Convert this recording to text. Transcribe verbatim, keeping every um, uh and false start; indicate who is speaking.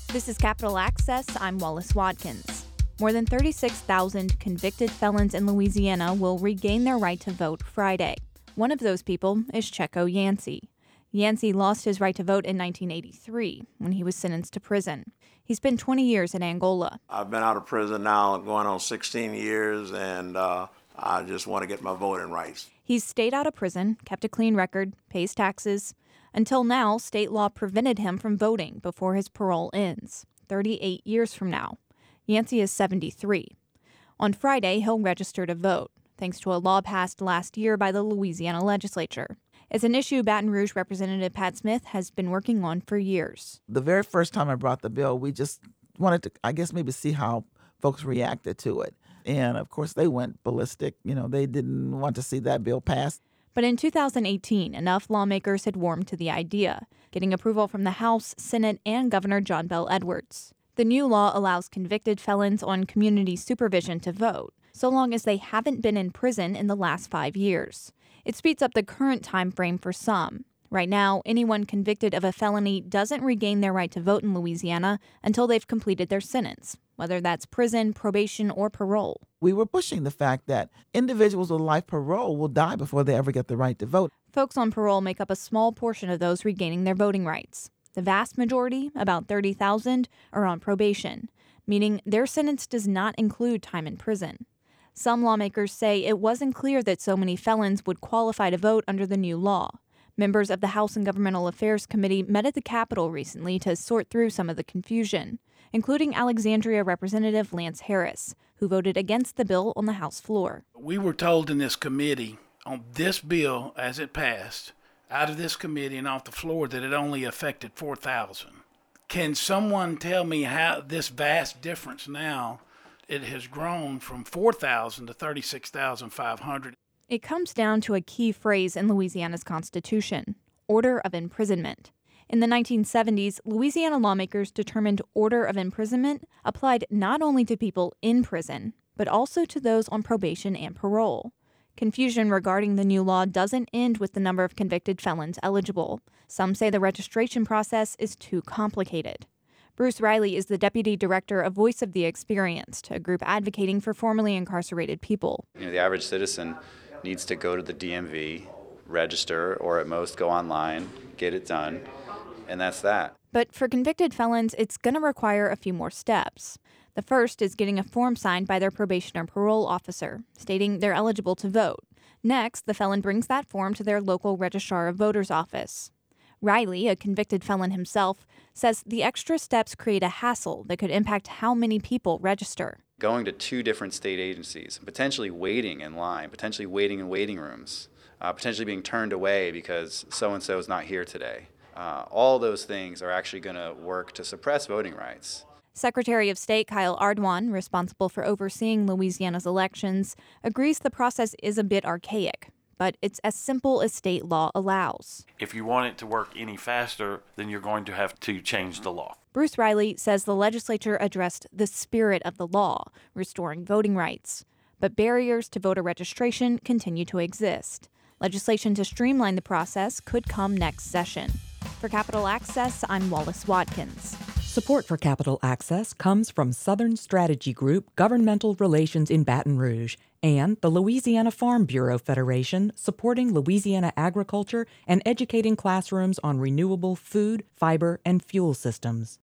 Speaker 1: This is Capitol Access. I'm Wallace Watkins. More than thirty-six thousand convicted felons in Louisiana will regain their right to vote Friday. One of those people is Checo Yancey. Yancey lost his right to vote in nineteen eighty-three when he was sentenced to prison. He spent twenty years in Angola.
Speaker 2: I've been out of prison now going on sixteen years, and uh, I just want to get my voting rights.
Speaker 1: He's stayed out of prison, kept a clean record, pays taxes. Until now, state law prevented him from voting before his parole ends, thirty-eight years from now. Yancey is seventy-three. On Friday, he'll register to vote, thanks to a law passed last year by the Louisiana legislature. It's an issue Baton Rouge Representative Pat Smith has been working on for years.
Speaker 3: The very first time I brought the bill, we just wanted to, I guess, maybe see how folks reacted to it. And, of course, they went ballistic. You know, they didn't want to see that bill passed.
Speaker 1: But in two thousand eighteen, enough lawmakers had warmed to the idea, getting approval from the House, Senate, and Governor John Bel Edwards. The new law allows convicted felons on community supervision to vote, so long as they haven't been in prison in the last five years. It speeds up the current time frame for some. Right now, anyone convicted of a felony doesn't regain their right to vote in Louisiana until they've completed their sentence, whether that's prison, probation, or parole.
Speaker 3: We were pushing the fact that individuals with life parole will die before they ever get the right to vote.
Speaker 1: Folks on parole make up a small portion of those regaining their voting rights. The vast majority, about thirty thousand, are on probation, meaning their sentence does not include time in prison. Some lawmakers say it wasn't clear that so many felons would qualify to vote under the new law. Members of the House and Governmental Affairs Committee met at the Capitol recently to sort through some of the confusion, including Alexandria Representative Lance Harris, who voted against the bill on the House floor.
Speaker 4: We were told in this committee on this bill as it passed, out of this committee and off the floor, that it only affected four thousand. Can someone tell me how this vast difference now, it has grown from four thousand to thirty-six thousand five hundred?
Speaker 1: It comes down to a key phrase in Louisiana's Constitution, order of imprisonment. In the nineteen seventies, Louisiana lawmakers determined order of imprisonment applied not only to people in prison, but also to those on probation and parole. Confusion regarding the new law doesn't end with the number of convicted felons eligible. Some say the registration process is too complicated. Bruce Riley is the deputy director of Voice of the Experienced, a group advocating for formerly incarcerated people.
Speaker 5: You know, the average citizen needs to go to the D M V, register, or at most go online, get it done, and that's that.
Speaker 1: But for convicted felons, it's going to require a few more steps. The first is getting a form signed by their probation or parole officer, stating they're eligible to vote. Next, the felon brings that form to their local registrar of voters office. Riley, a convicted felon himself, says the extra steps create a hassle that could impact how many people register.
Speaker 5: Going to two different state agencies, potentially waiting in line, potentially waiting in waiting rooms, uh, potentially being turned away because so-and-so is not here today. Uh, all those things are actually going to work to suppress voting rights.
Speaker 1: Secretary of State Kyle Ardoin, responsible for overseeing Louisiana's elections, agrees the process is a bit archaic, but it's as simple as state law allows.
Speaker 6: If you want it to work any faster, then you're going to have to change the law.
Speaker 1: Bruce Riley says the legislature addressed the spirit of the law, restoring voting rights. But barriers to voter registration continue to exist. Legislation to streamline the process could come next session. For Capitol Access, I'm Wallace Watkins.
Speaker 7: Support for Capitol Access comes from Southern Strategy Group Governmental Relations in Baton Rouge and the Louisiana Farm Bureau Federation, supporting Louisiana agriculture and educating classrooms on renewable food, fiber, and fuel systems.